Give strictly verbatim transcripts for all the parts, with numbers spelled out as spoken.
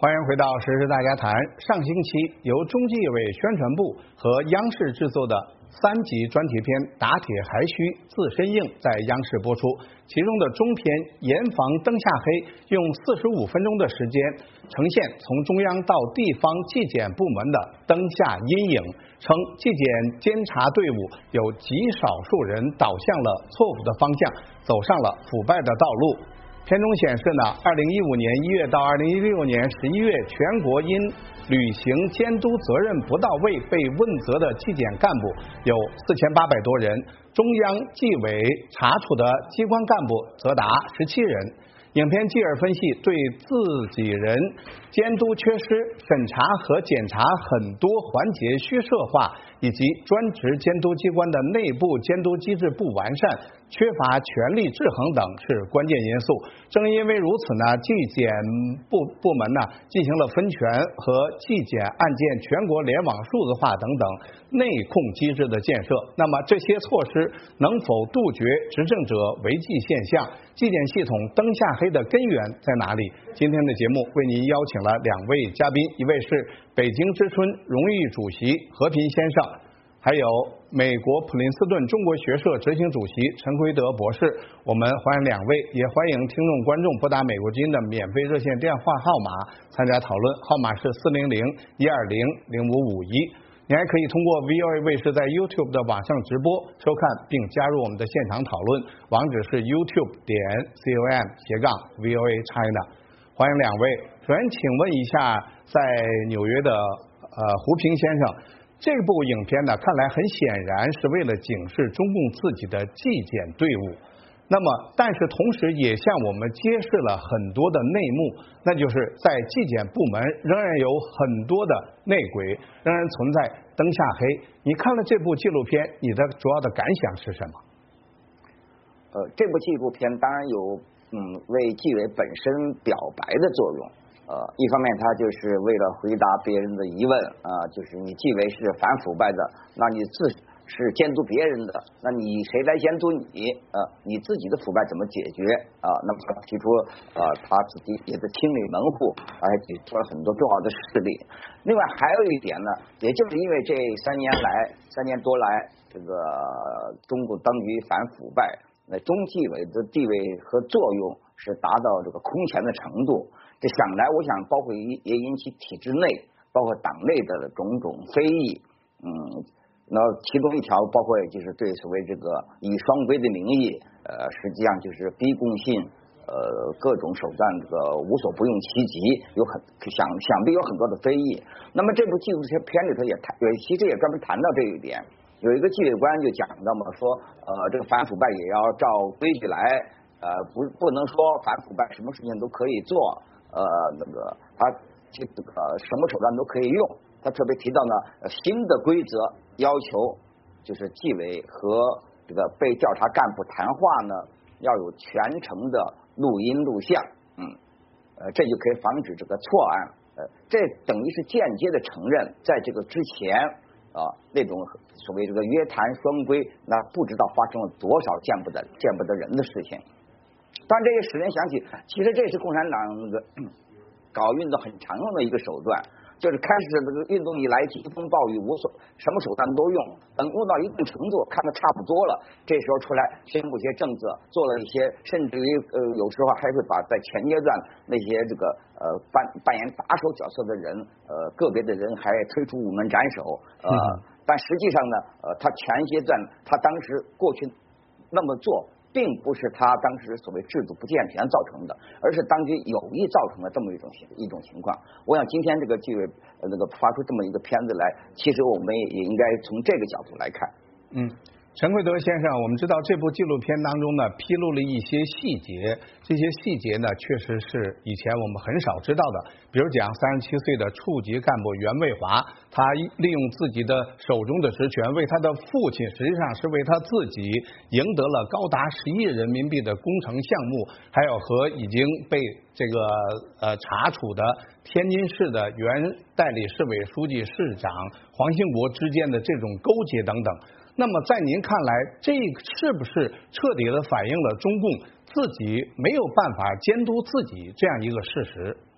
欢迎回到时事大家谈。上星期由中纪委宣传部和央视制作的三集专题片《打铁还需自身硬》在央视播出，其中的中篇严防灯下黑，用四十五分钟的时间呈现从中央到地方纪检部门的灯下阴影，称纪检监察队伍有极少数人导向了错误的方向，走上了腐败的道路。片中显示呢，二零一五年一月到二零一六年十一月，全国因履行监督责任不到位被问责的纪检干部有四千八百多人，中央纪委查处的机关干部则达十七人。影片继而分析对自己人监督缺失、审查和检查很多环节虚设化，以及专职监督机关的内部监督机制不完善、缺乏权力制衡等是关键因素。正因为如此呢，纪检部部门呢进行了分权和纪检案件全国联网数字化等等内控机制的建设。那么这些措施能否杜绝执政者违纪现象？纪检系统灯下黑的根源在哪里？今天的节目为您邀请了两位嘉宾，一位是北京之春荣誉主席和平先生，还有美国普林斯顿中国学社执行主席陈奎德博士。我们欢迎两位，也欢迎听众观众拨打美国之音的免费热线电话号码参加讨论，号码是四零零一二零零五五一。你还可以通过 V O A 卫视在 YouTube 的网上直播收看并加入我们的现场讨论，网址是 YouTube 点 com 斜杠 V O A China。欢迎两位。首先请问一下，在纽约的呃胡平先生，这部影片呢，看来很显然是为了警示中共自己的纪检队伍，那么但是同时也向我们揭示了很多的内幕，那就是在纪检部门仍然有很多的内鬼，仍然存在灯下黑。你看了这部纪录片，你的主要的感想是什么？ 呃，这部纪录片当然有嗯为纪委本身表白的作用。呃，一方面他就是为了回答别人的疑问啊、呃，就是你纪委是反腐败的，那你自是监督别人的，那你谁来监督你？呃，你自己的腐败怎么解决啊、呃？那么他提出呃他自己也是亲理门户，而且提出了很多重要的事例。另外还有一点呢，也就是因为这三年来三年多来，这个中共当局反腐败，那中纪委的地位和作用是达到这个空前的程度。这想来，我想包括也引起体制内，包括党内的种种非议。嗯，那其中一条包括就是对所谓这个以双规的名义，呃，实际上就是逼供信，呃，各种手段这个无所不用其极，有很想想必有很多的非议。那么这部纪录片里头也谈，其实也专门谈到这一点。有一个纪委官就讲到嘛，说呃，这个反腐败也要照规矩来，呃，不不能说反腐败什么事情都可以做。呃，那个他这个什么手段都可以用。他特别提到呢，新的规则要求就是纪委和这个被调查干部谈话呢，要有全程的录音录像，嗯，呃，这就可以防止这个错案。呃，这等于是间接的承认，在这个之前啊、呃，那种所谓这个约谈双规，那不知道发生了多少见不得见不得人的事情。但这也使人想起，其实这是共产党那个搞运动很常用的一个手段，就是开始这个运动以来，疾风暴雨无所什么手段都用，等用到一定程度，看得差不多了，这时候出来宣布一些政策，做了一些，甚至于呃有时候还会把在前阶段那些这个呃扮扮演打手角色的人，呃个别的人还推出午门斩首，呃，嗯、但实际上呢，呃，他前阶段他当时过去那么做。并不是他当时所谓制度不健全造成的，而是当局有意造成的这么一种一种情况。我想今天这个纪委呃那个发出这么一个片子来，其实我们也应该从这个角度来看。 嗯。陈奎德先生，我们知道这部纪录片当中呢，披露了一些细节，这些细节呢，确实是以前我们很少知道的。比如讲三十七岁的处级干部袁卫华，他利用自己的手中的职权，为他的父亲，实际上是为他自己赢得了高达十亿人民币的工程项目，还有和已经被这个呃查处的天津市的原代理市委书记、市长黄兴国之间的这种勾结等等。那么在您看来，这是不是彻底的反映了中共自己没有办法监督自己这样一个事实？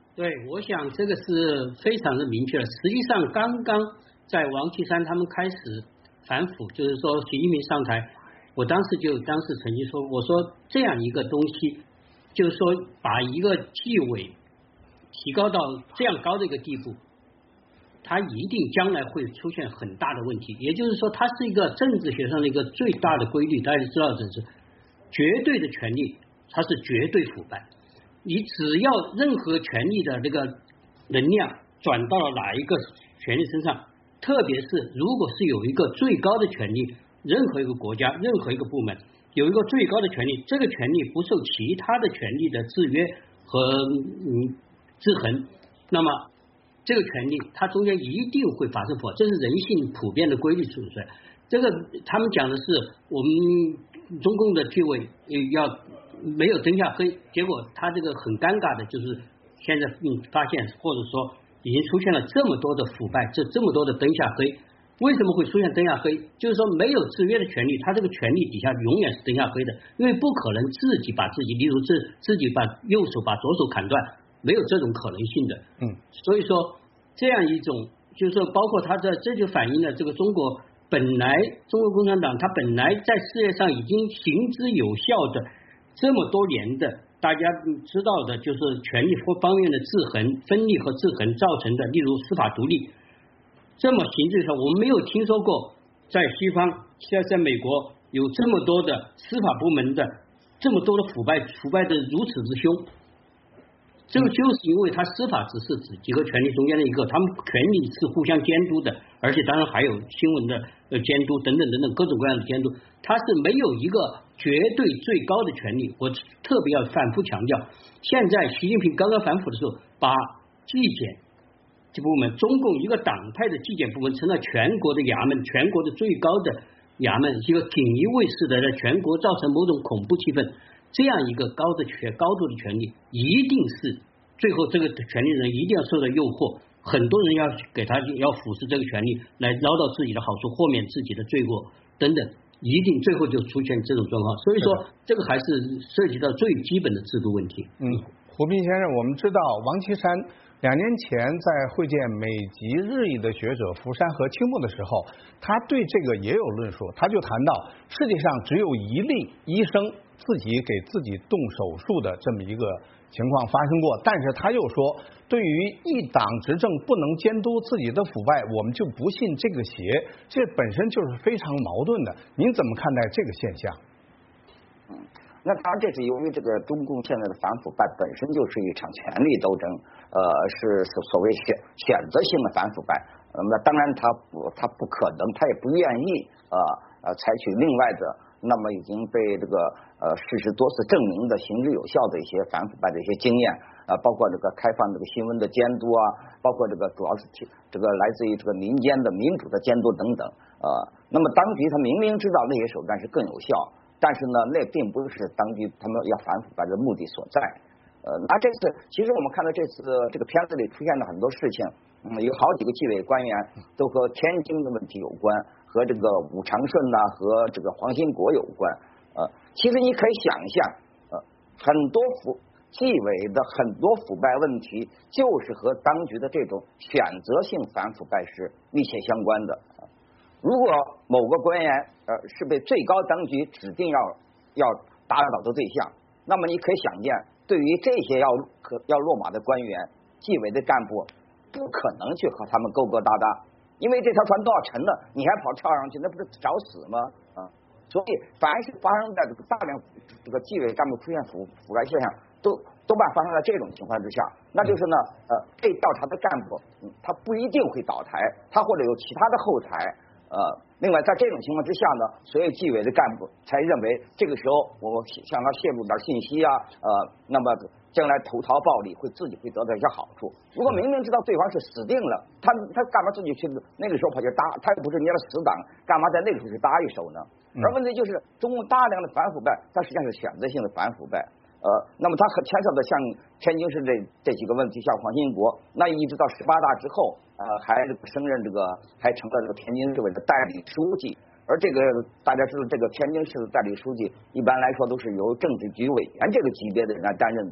对，我想这个是非常的明确的。实际上，刚刚在王岐山他们开始反腐，就是说习近平上台，我当时就当时曾经说，我说这样一个东西，就是说把一个纪委提高到这样高的一个地步，它一定将来会出现很大的问题。也就是说，它是一个政治学上的一个最大的规律，大家知道这是绝对的权利，它是绝对腐败。你只要任何权力的这个能量转到了哪一个权力身上，特别是如果是有一个最高的权力，任何一个国家任何一个部门有一个最高的权力，这个权力不受其他的权力的制约和嗯制衡，那么这个权力它中间一定会发生破坏，这是人性普遍的规律所在。这个他们讲的是我们中共的纪委要没有灯下黑，结果他这个很尴尬的就是现在嗯发现或者说已经出现了这么多的腐败，这这么多的灯下黑。为什么会出现灯下黑？就是说没有制约的权利，他这个权利底下永远是灯下黑的，因为不可能自己把自己，例如自自己把右手把左手砍断，没有这种可能性的。 嗯， 所以说这样一种就是说，包括他的这就反映了这个中国本来中国共产党它本来在世界上已经行之有效的这么多年的，大家知道的就是权力方面的制衡、分立和制衡造成的，例如司法独立。这么行之有效，我们没有听说过在西方，现在在美国有这么多的司法部门的这么多的腐败，腐败的如此之凶。这个就是因为它司法只是指几个权力中间的一个，他们权力是互相监督的，而且当然还有新闻的呃监督等等等等各种各样的监督，它是没有一个绝对最高的权利。我特别要反复强调，现在习近平刚刚反腐的时候，把纪检这部门，中共一个党派的纪检部门成了全国的衙门，全国的最高的衙门，一个锦衣卫士的，在全国造成某种恐怖气氛。这样一个高的权高度的权利，一定是最后这个权利人一定要受到诱惑，很多人要给他要腐蚀这个权利来捞到自己的好处，豁免自己的罪过等等，一定最后就出现这种状况。所以说这个还是涉及到最基本的制度问题。 嗯，胡斌先生，我们知道王岐山两年前在会见美籍日裔的学者福山和青木的时候，他对这个也有论述，他就谈到世界上只有一例医生自己给自己动手术的这么一个情况发生过，但是他又说，对于一党执政不能监督自己的腐败，我们就不信这个邪，这本身就是非常矛盾的。您怎么看待这个现象？ 嗯，那当然这是由于这个中共现在的反腐败本身就是一场权力斗争，呃，是所谓选选择性的反腐败。那么当然他不他不可能，他也不愿意呃呃采取另外的。那么已经被这个呃事实多次证明的行之有效的一些反腐败的一些经验啊、呃，包括这个开放这个新闻的监督啊，包括这个主要是这个来自于这个民间的民主的监督等等呃，那么当局他明明知道那些手段是更有效，但是呢，那并不是当局他们要反腐败的目的所在。呃，那这次其实我们看到这次这个片子里出现了很多事情，嗯，有好几个纪委官员都和天津的问题有关。和这个武长顺呐、啊，和这个黄兴国有关。呃，其实你可以想一下，呃，很多腐纪委的很多腐败问题，就是和当局的这种选择性反腐败是密切相关的。呃、如果某个官员呃是被最高当局指定要要打倒的对象，那么你可以想见，对于这些要可要落马的官员，纪委的干部不可能去和他们勾勾搭搭。因为这条船都要沉了，你还跑跳上去，那不是找死吗？啊！所以凡是发生在这个大量这个纪委干部出现腐腐败现象，都多半发生在这种情况之下。那就是呢，呃，被调查的干部，嗯，他不一定会倒台，他或者有其他的后台。呃，另外在这种情况之下呢，所以纪委的干部才认为这个时候我想要泄露点信息啊，呃，那么。将来投桃报李，会自己会得到一些好处。如果明明知道对方是死定了，他他干嘛自己去那个时候跑去搭？他又不是捏了死党，干嘛在那个时候去搭一手呢？而问题就是中共大量的反腐败，它实际上是选择性的反腐败。呃，那么它和牵涉的像天津市这这几个问题，像黄兴国，那一直到十八大之后，呃，还升任这个，还成了这个天津市委的代理书记。而这个大家知道，这个天津市的代理书记一般来说都是由政治局委员这个级别的人来担任的。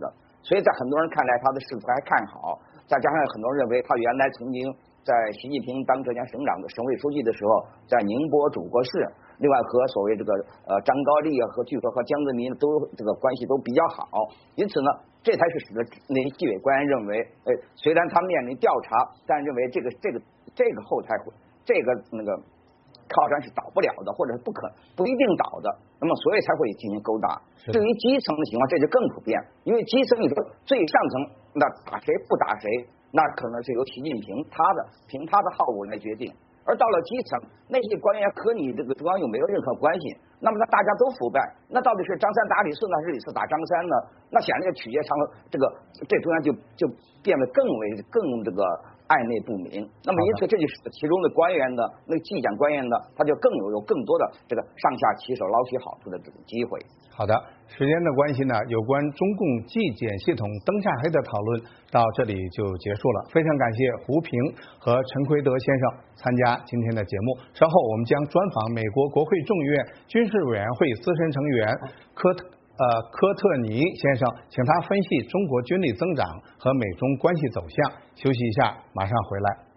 所以在很多人看来他的仕途还看好，再加上很多人认为他原来曾经在习近平当浙江省长的省委书记的时候，在宁波主过事，另外和所谓这个呃张高丽啊和据说和江泽民都这个关系都比较好，因此呢，这才是使得那些纪委官员认为，呃，虽然他面临调查，但认为这个这个这个后台会这个那个靠山是倒不了的，或者是不可不一定倒的，那么所以才会进行勾搭。对于基层的情况，这就更普遍，因为基层你说最上层那打谁不打谁，那可能是由习近平他的凭他的好恶来决定，而到了基层，那些官员和你这个中央又没有任何关系，那么那大家都腐败，那到底是张三打李四呢，还是李四打张三呢？那显然这曲解长这个这中央就就变得更为更这个暧昧不明。那么因此这就是其中的官员的那个纪检官员呢，他就更有有更多的这个上下其手捞取好处的这种机会。 好的，时间的关系呢，有关中共纪检系统登下黑的讨论到这里就结束了。非常感谢胡平和陈奎德先生参加今天的节目。稍后我们将专访美国国会众议院军事委员会资深成员科特呃科特尼先生，请他分析中国军力增长和美中关系走向。休息一下，马上回来。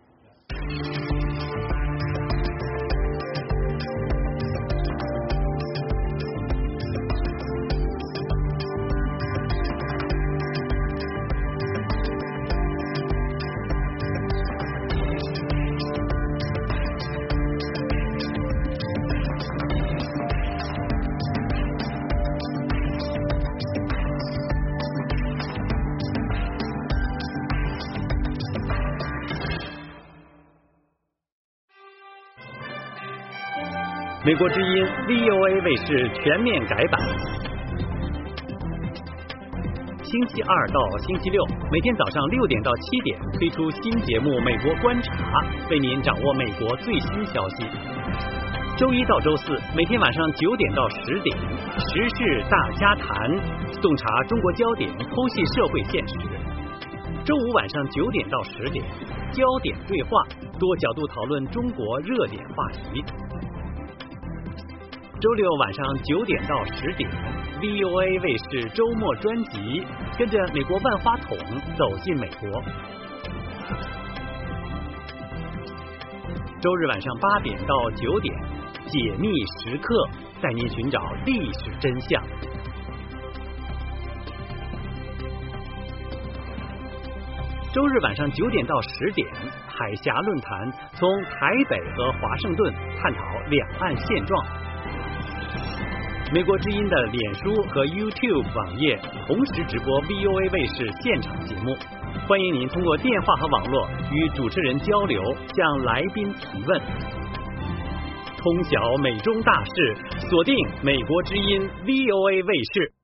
美国之音 V O A 卫视全面改版，星期二到星期六每天早上六点到七点推出新节目《美国观察》，为您掌握美国最新消息。周一到周四每天晚上九点到十点，时事大家谈，洞察中国焦点，剖析社会现实。周五晚上九点到十点，焦点对话，多角度讨论中国热点话题。周六晚上九点到十点 ，V O A 卫视周末专辑，跟着美国万花筒走进美国。周日晚上八点到九点，解密时刻，带您寻找历史真相。周日晚上九点到十点，海峡论坛从台北和华盛顿探讨两岸现状。美国之音的脸书和 YouTube 网页同时直播 V O A 卫视现场节目，欢迎您通过电话和网络与主持人交流，向来宾提问。通晓美中大事，锁定美国之音 V O A 卫视。